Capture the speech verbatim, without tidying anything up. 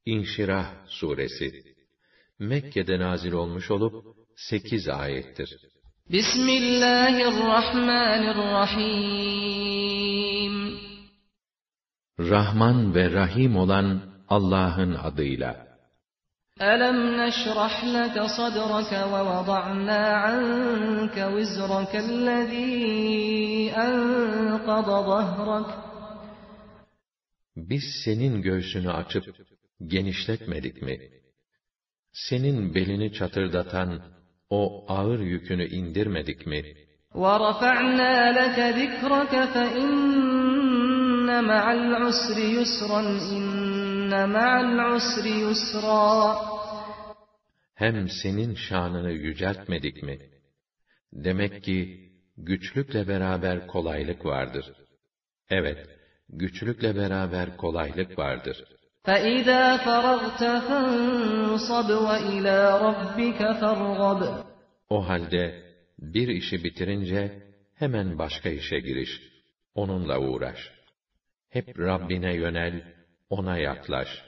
İnşirah suresi Mekke'de nazil olmuş olup sekiz ayettir. Bismillahirrahmanirrahim. Rahman ve Rahim olan Allah'ın adıyla. Alam neşrah leke sadreke ve vada'na anke vizrakellezî enqada zahrak. Biz senin göğsünü açıp genişletmedik mi? Senin belini çatırdatan o ağır yükünü indirmedik mi? وَرَفَعْنَا لَكَ ذِكْرَكَ فَإِنَّ مَعَ الْعُسْرِ يُسْرًا إِنَّ مَعَ الْعُسْرِ يُسْرًا. Hem senin şanını yüceltmedik mi? Demek ki güçlükle beraber kolaylık vardır. Evet, güçlükle beraber kolaylık vardır. فَإِذَا فَرَغْتَ فَانصَبْ وَإِلَى رَبِّكَ فَارْغَبْ. O halde bir işi bitirince hemen başka işe giriş. Onunla uğraş. Hep Rabbine yönel, ona yaklaş.